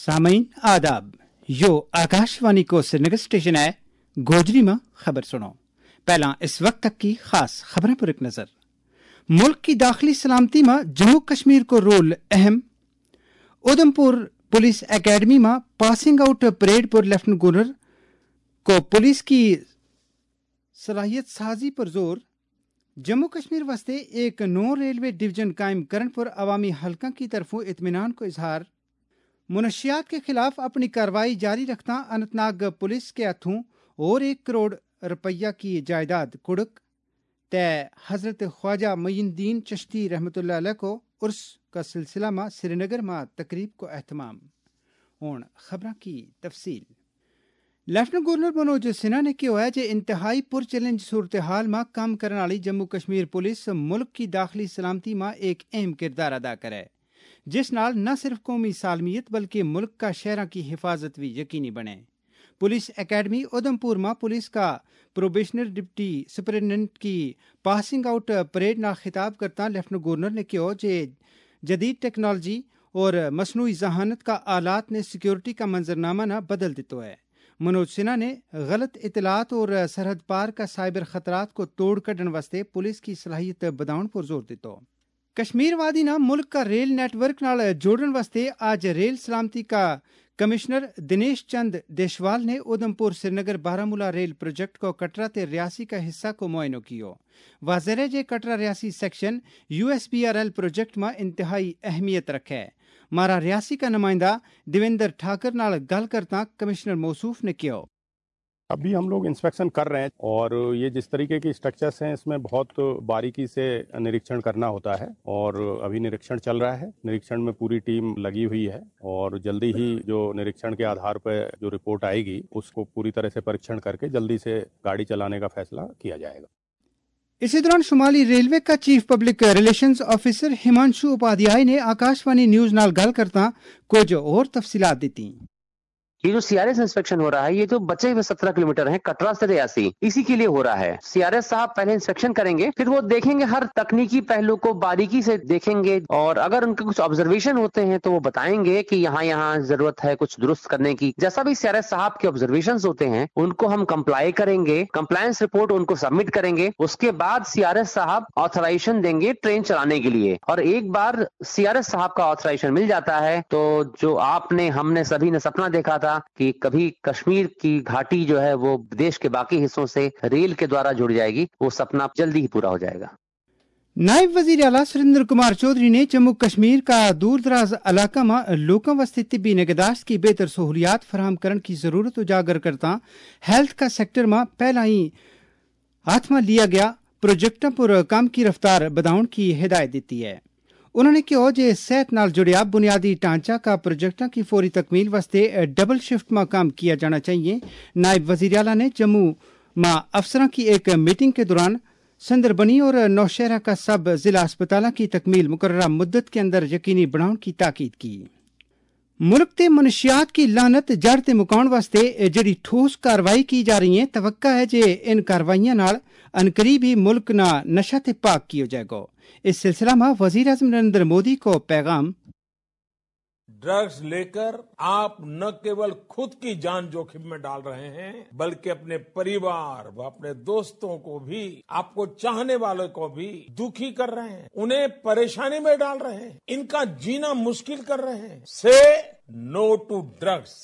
सामीन आदाब, यो आकाशवाणी को श्रीनगर स्टेशन है। गोजरी में खबर सुनो। पहला इस वक्त तक की खास खबरें पर एक नजर। मुल्क की दाखिली सलामती में जम्मू कश्मीर को रोल अहम। उधमपुर पुलिस एकेडमी में पासिंग आउट परेड पर लेफ्टिनेंट गवर्नर को पुलिस की सलाहियत साजी पर जोर। जम्मू कश्मीर वास्ते एक नौ रेलवे डिवीजन कायम करने पर अवामी हलका की तरफों इत्मीनान को इजहार। मुनशियात के खिलाफ अपनी कार्रवाई जारी रखता अनंतनाग पुलिस के हाथों और 1 करोड़ रुपया की जायदाद कुड़क। तय हजरत ख्वाजा मुइनुद्दीन चिश्ती रहमतुल्लाह अलैह को उर्स का सिलसिला में श्रीनगर में तकरीब को एहतमाम। हुण खबरां की तफसील। लेफ्टिनेंट गवर्नर मनोज सिन्हा ने कहा है कि इंतहाई पुरचैलेंज सूरत हाल में काम करने वाली जम्मू कश्मीर पुलिस मुल्क की दाखिली सलामती में एक अहम किरदार अदा करे, जिस नाल न सिर्फ कौमी सालमियत बल्कि मुल्क का शहरों की हिफाजत भी यकीनी बने। पुलिस एकेडमी उधमपुर में पुलिस का प्रोबेशनर डिप्टी सुपरिटेंडेंट की पासिंग आउट परेड नाल खिताब करता लेफ्टिनेंट गवर्नर ने कहा कि जदीद टेक्नोलॉजी और मसनूई जहानत का आलात ने सिक्योरिटी का मंजरनामा न बदल दिया है। मनोज सिन्हा ने गलत इतलात और सरहद पार का साइबर खतरात को तोड़ कढन वास्ते पुलिस की सलाहियत बढ़ाने पर जोर दिता। कश्मीर वादी ना मुल्क का रेल नेटवर्क नाल जोड़न वास्ते आज रेल सलामती का कमिश्नर दिनेश चंद देशवाल ने उधमपुर श्रीनगर बारामूला रेल प्रोजेक्ट को कटरा ते रियासी का हिस्सा को मुआयनो कियो। वाज़ेह है जे Katra Reasi section USBRL project में इंतहाई अहमियत रखे। मारा रियासी का नुमाइंदा देवेंद्र ठाकर नाल गल करता कमिश्नर मौसूफ ने किया। अभी हम लोग इंस्पेक्शन कर रहे हैं और ये जिस तरीके की स्ट्रक्चर्स हैं इसमें बहुत बारीकी से निरीक्षण करना होता है और अभी निरीक्षण चल रहा है। निरीक्षण में पूरी टीम लगी हुई है और जल्दी ही जो निरीक्षण के आधार पर जो रिपोर्ट आएगी उसको पूरी तरह से परीक्षण करके जल्दी से गाड़ी चलाने का फैसला किया जाएगा। इसी दौरान शुमाली रेलवे का chief public relations officer Himanshu Upadhyay ने आकाशवाणी न्यूज नाल गल करता कुछ और तफसीलात दी। ये जो CRS इंस्पेक्शन हो रहा है ये तो बचे हुए 17 किलोमीटर है कटरा से रियासी, इसी के लिए हो रहा है। CRS साहब पहले इंस्पेक्शन करेंगे, फिर वो देखेंगे, हर तकनीकी पहलू को बारीकी से देखेंगे और अगर उनके कुछ ऑब्जर्वेशन होते हैं तो वो बताएंगे कि यहाँ जरूरत है कुछ दुरुस्त करने की। जैसा भी CRS साहब के ऑब्जर्वेशन होते हैं उनको हम कंप्लाई करेंगे, कंप्लायंस रिपोर्ट उनको सबमिट करेंगे। उसके बाद CRS साहब ऑथराइजेशन देंगे ट्रेन चलाने के लिए और एक बार CRS साहब का ऑथराइजेशन मिल जाता है तो जो आपने हमने सभी ने सपना देखा था कि कभी कश्मीर की घाटी जो है वो देश के बाकी हिस्सों से रेल के द्वारा जुड़ जाएगी, वो सपना जल्दी ही पूरा हो जाएगा। नायब वजीर आला सुरेंद्र कुमार चौधरी ने जम्मू कश्मीर का दूर दराज इलाका में लोगों वास्ते तिब्बी निगहदाश्त की बेहतर सहूलियात फराहम करने की जरूरत उजागर करता हेल्थ का सेक्टर में पहला ही हाथ में लिया गया प्रोजेक्टों पर काम की रफ्तार बढ़ाने की हिदायत दी है। उन्होंने कहा कि सेहत नाल जुड़िया बुनियादी ढांचा का प्रोजेक्टों की फौरी तकमील वास्ते डबल शिफ्ट में काम किया जाना चाहिए। नायब वजीर आला ने जम्मू में अफसरों की एक मीटिंग के दौरान संदरबनी और नौशहरा का सब जिला अस्पतालों की तकमील मुकर्ररा मुद्दत के अंदर यकीनी बनाने की ताकीद की। मुल्क ते मनुशियात की लानत जड़ ते मुकाउण वास्ते जिहड़ी ठोस कार्रवाई की जा रही है, तवक्का है जे इन कार्रवाइयां नाल अनकरीब ही मुल्क ना नशा ते पाक किया जाएगा। इस सिलसिला में वजीर आज़म नरेंद्र मोदी को पैगाम। ड्रग्स लेकर आप न केवल खुद की जान जोखिम में डाल रहे हैं बल्कि अपने परिवार व अपने दोस्तों को भी, आपको चाहने वालों को भी दुखी कर रहे हैं, उन्हें परेशानी में डाल रहे हैं, इनका जीना मुश्किल कर रहे हैं। से नो टू ड्रग्स।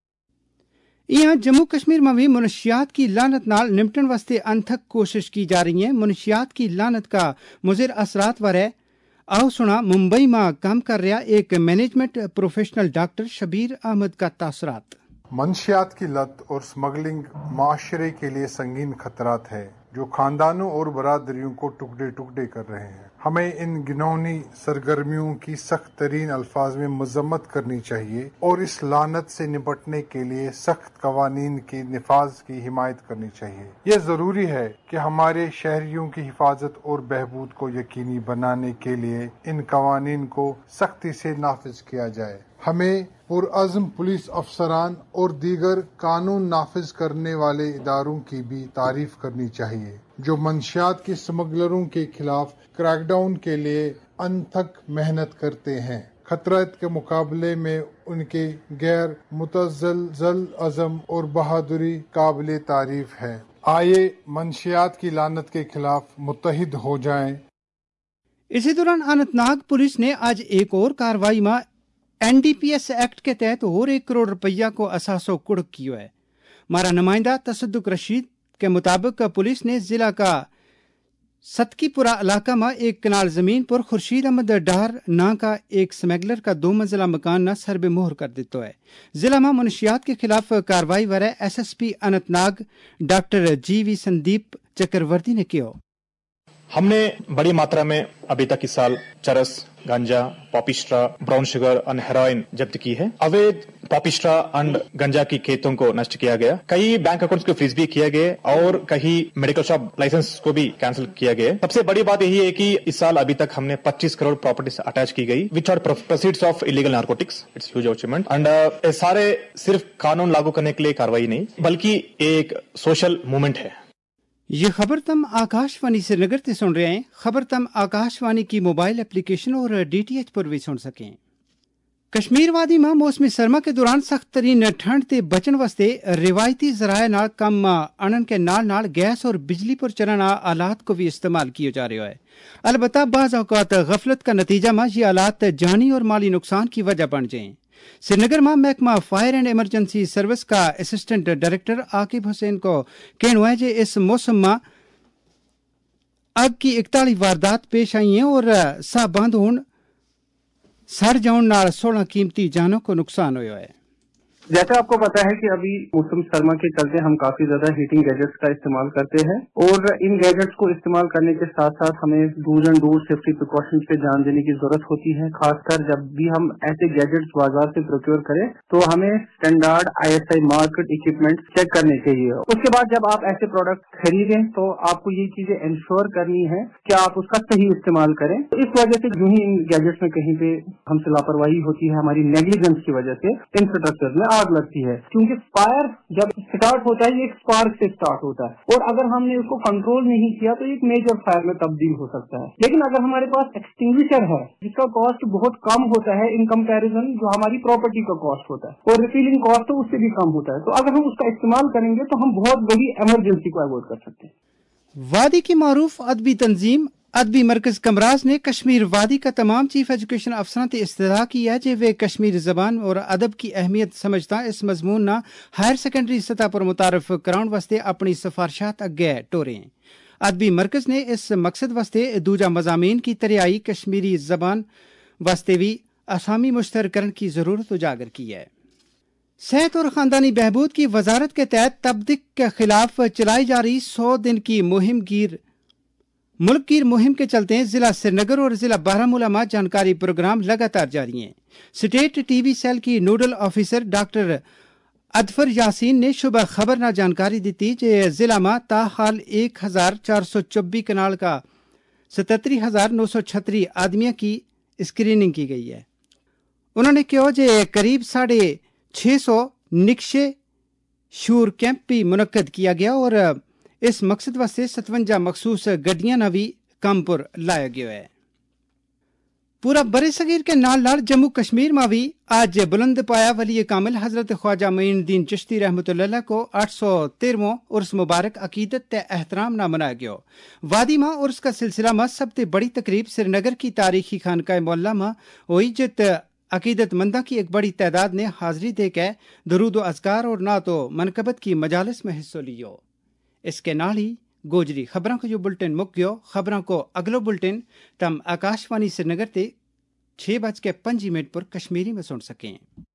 यहाँ जम्मू कश्मीर में भी मुनशियात की लानत नाल निपटन वास्ते अनथक कोशिश की जा रही है। मुनशियात की लानत का मुज़िर असरात वाले आओ सुना मुंबई में काम कर रहा एक management professional doctor Shabir Ahmad का तासरात। मंशियात की लत और स्मगलिंग माशरे के लिए संगीन खतरात है जो खानदानों और बरादरियों को टुकड़े टुकड़े कर रहे हैं। हमें इन घिनौनी सरगर्मियों की सख्त तरीन अल्फाज में मजम्मत करनी चाहिए और इस लानत से निपटने के लिए सख्त कवानीन के निफाज की हिमायत करनी चाहिए। यह जरूरी है कि हमारे शहरियों की हिफाजत और बहबूद को यकीनी बनाने के लिए इन कवानीन को सख्ती से नाफिज किया जाए। हमें पुरअज़्म पुलिस अफसरान और दीगर कानून नाफिज करने वाले इदारों की भी तारीफ करनी चाहिए जो मंशियात के स्मगलरों के खिलाफ क्रैकडाउन के लिए अनथक मेहनत करते हैं। खतरात के मुकाबले में ان کے غیر متزلزل عزم اور بہادری قابل تعریف ہے۔ آئیے منشیات کی لعنت کے خلاف متحد ہو جائیں۔ اسی دوران اننت ناگ پولیس نے آج ایک اور کاروائی میں NDPS ایکٹ کے تحت اور 1 کروڑ روپیہ کو اثاثوں کڑک کیا ہے۔ ہمارا نمائندہ تصدق رشید کے مطابق پولیس نے ضلع کا ستکی پورا علاقہ میں 1 کنال زمین پر خورشید احمد ڈار نام کا ایک سمیگلر کا 2 منزلہ مکان نہ سربے مہر کر دیتا ہے۔ ضلع میں منشیات کے خلاف کاروائی ورائے SSP Anantnag doctor GV Sandeep Chakravarti نے کیا۔ ہم نے بڑی ماترا میں ابھی تک اس سال چرس، گانجا، پاپیسٹرا، براؤن شوگر اور ہیروئن ضبط کی ہے۔ اویدھ پاپیسٹرا اور گنجا کی کھیتوں کو نشٹ کیا گیا، کئی بینک اکاؤنٹس کو فریز بھی کیا گیا اور کئی میڈیکل شاپ لائسنس کو بھی کینسل کیا گیا۔ سب سے بڑی بات یہی ہے کہ اس سال ابھی تک ہم نے 25 کروڑ پراپرٹیز اٹیچ کی گئی which are proceeds of illegal narcotics. It's huge achievement and سارے صرف قانون لاگو کرنے کے لیے کاروائی نہیں بلکہ ایک سوشل موومنٹ ہے۔ یہ خبر تم آکاش وانی سری نگر سے سن رہے ہیں۔ خبر تم آکاش وانی کی موبائل اپلیکیشن اور DTH پر بھی سن سکیں۔ کشمیر وادی میں موسم سرما کے دوران سخت ترین ٹھنڈ سے بچن واسطے روایتی ذرائع نال کم انن کے نال گیس اور بجلی پر چلن آلات کو بھی استعمال کیا جا رہا ہے۔ البتہ بعض اوقات غفلت کا نتیجہ میں یہ آلات جانی اور مالی نقصان کی وجہ بن جائیں۔ سری نگر میں محکمہ فائر اینڈ ایمرجنسی سروس کا اسسٹنٹ ڈائریکٹر عاقب حسین کو کہنا ہے کہ اس موسم میں آگ کی 41 واردات پیش آئی ہیں اور سا بند ہون سڑ جاؤن نال 16 قیمتی جانوں کو نقصان ہوا ہے۔ جیسا آپ کو پتا ہے کہ ابھی موسم سرما کے چلتے ہم کافی زیادہ ہیٹنگ گیجٹس کا استعمال کرتے ہیں اور ان گیجٹس کو استعمال کرنے کے ساتھ ساتھ ہمیں dos and don'ts safety precautions پہ دھیان دینے کی ضرورت ہوتی ہے۔ خاص کر جب بھی ہم ایسے گیجٹس بازار سے پروکیور کریں تو ہمیں standard ISI market equipment check کرنے چاہیے۔ اس کے بعد جب آپ ایسے پروڈکٹ خریدیں تو آپ کو یہ چیزیں انشور کرنی ہے کہ آپ اس کا صحیح استعمال کریں۔ اس وجہ سے جو ہی ان گیجٹس میں کہیں پہ ہم سے لاپرواہی ہوتی ہے، ہماری نیگلیجنس کی وجہ سے انفراسٹرکچر میں آگ لگتی ہے، کیونکہ فائر جب سٹارٹ ہوتا ہے یہ ایک اسپارک سے سٹارٹ ہوتا ہے اور اگر ہم نے اس کو کنٹرول نہیں کیا تو ایک میجر فائر میں تبدیل ہو سکتا ہے۔ لیکن اگر ہمارے پاس ایکسٹنگوشر ہے جس کا کاسٹ بہت کم ہوتا ہے ان کمپیریزن جو ہماری پراپرٹی کا کاسٹ ہوتا ہے اور ریفیلنگ کاسٹ تو اس سے بھی کم ہوتا ہے، تو اگر ہم اس کا استعمال کریں گے تو ہم بہت بڑی ایمرجنسی کو اوائڈ کر سکتے ہیں۔ وادی کی معروف ادبی تنظیم ادبی مرکز کمراز نے کشمیر وادی کا تمام چیف ایجوکیشن افسران سے استدعا کی ہے کہ وہ کشمیر زبان اور ادب کی اہمیت سمجھتا اس مضمون نہ ہائر سیکنڈری سطح پر متعارف کراؤن واسطے اپنی سفارشات اگے ٹوریں۔ ادبی مرکز نے اس مقصد واسطے دوجا مضامین کی تریائی کشمیری زبان واسطے بھی اسامی مشترک کرنے کی ضرورت اجاگر کی ہے۔ صحت اور خاندانی بہبود کی وزارت کے تحت تبدیق کے خلاف چلائی جا رہی 100 دن کی ملک گیر مہم کے چلتے ضلع سری نگر اور ضلع بارہمولہ میں جانکاری پروگرام لگاتار جاری ہیں۔ اسٹیٹ TB سیل کی nodal officer doctor Adfar Yasin نے شبہ خبر نہ جانکاری دیتی کہ ضلع میں تاحال 1424 کنال کا 77,936 آدمیوں کی اسکریننگ کی گئی ہے۔ انہوں نے کہا کہ قریب 650 نقشے شور کیمپ بھی منعقد کیا گیا اور اس مقصد واسطے 57 مخصوص گڈیاں نہ بھی کام پر لایا گیا ہے۔ پورا برے صغیر کے نال جموں کشمیر میں بھی آج بلند پایا ولی کامل حضرت خواجہ معین الدین چشتی رحمۃ اللہ کو 813واں عرس مبارک عقیدت تے احترام نہ منایا گیا۔ وادی میں عرس کا سلسلہ میں سب سے بڑی تقریب سری نگر کی تاریخی خانقاہ مولا میں ہوئی جت عقیدت مندہ کی ایک بڑی تعداد نے حاضری دے کے درود و اذکار اور نعت و منقبت کی مجالس میں حصہ لیو۔ اس کے نال ہی گوجری خبروں کو جو بلٹن مک گیو، خبروں کو اگلو بلٹن تم آکاش وانی سری نگر تے 6:05 پر کشمیری میں سن سکیں۔